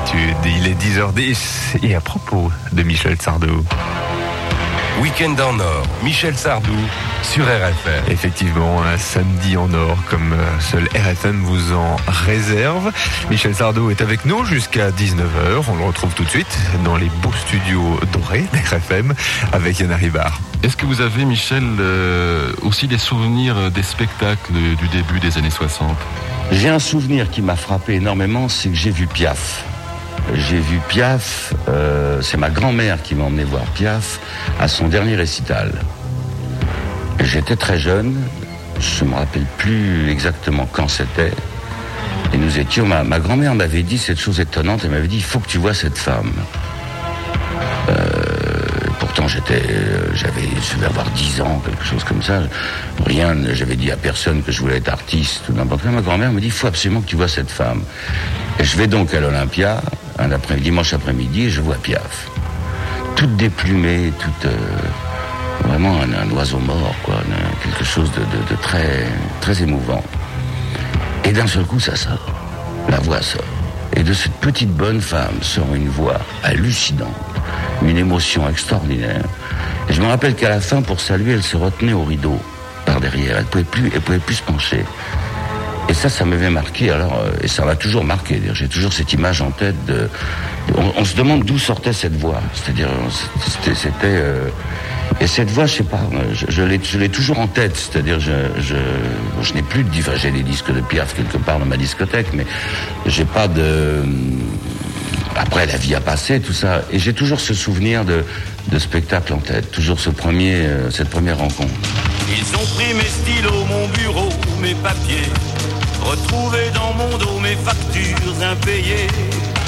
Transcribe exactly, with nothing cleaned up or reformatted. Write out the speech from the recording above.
d'habitude. Il est dix heures dix et à propos de Michel Sardou. Week-end en or, Michel Sardou sur R F M. Effectivement, un samedi en or comme seul R F M vous en réserve. Michel Sardou est avec nous jusqu'à dix-neuf heures. On le retrouve tout de suite dans les beaux studios dorés d'R F M avec Yann Ribard. Est-ce que vous avez, Michel, euh, aussi des souvenirs des spectacles du début des années soixante ? J'ai un souvenir qui m'a frappé énormément, c'est que j'ai vu Piaf. J'ai vu Piaf, euh, c'est ma grand-mère qui m'a emmené voir Piaf à son dernier récital. J'étais très jeune, je ne me rappelle plus exactement quand c'était. Et nous étions, ma, ma grand-mère m'avait dit cette chose étonnante, elle m'avait dit, il faut que tu vois cette femme. Euh, pourtant j'étais, j'avais, je devais avoir dix ans, quelque chose comme ça. Rien, j'avais dit à personne que je voulais être artiste ou n'importe quoi. Ma grand-mère me dit, il faut absolument que tu vois cette femme. Et je vais donc à l'Olympia, un après, dimanche après-midi, et je vois Piaf. Toute déplumée, toute... Euh, vraiment un, un oiseau mort, quoi. Un, quelque chose de, de, de très, très émouvant. Et d'un seul coup, ça sort. La voix sort. Et de cette petite bonne femme sort une voix hallucinante, une émotion extraordinaire. Et je me rappelle qu'à la fin, pour saluer, elle se retenait au rideau, par derrière. Elle pouvait plus, elle pouvait plus se pencher. Et ça, ça m'avait marqué, alors, euh, et ça m'a toujours marqué. D'ailleurs, j'ai toujours cette image en tête de... On, on se demande d'où sortait cette voix. C'est-à-dire, c'était... c'était euh, et cette voix, je sais pas, je, je, l'ai, je l'ai toujours en tête. C'est-à-dire, je, je, je n'ai plus de... Enfin, j'ai des disques de Piaf quelque part dans ma discothèque, mais j'ai pas de... Après, la vie a passé, tout ça. Et j'ai toujours ce souvenir de, de spectacle en tête. Toujours ce premier, euh, cette première rencontre. Ils ont pris mes stylos, mon bureau, mes papiers, retrouvés dans mon dos mes factures impayées.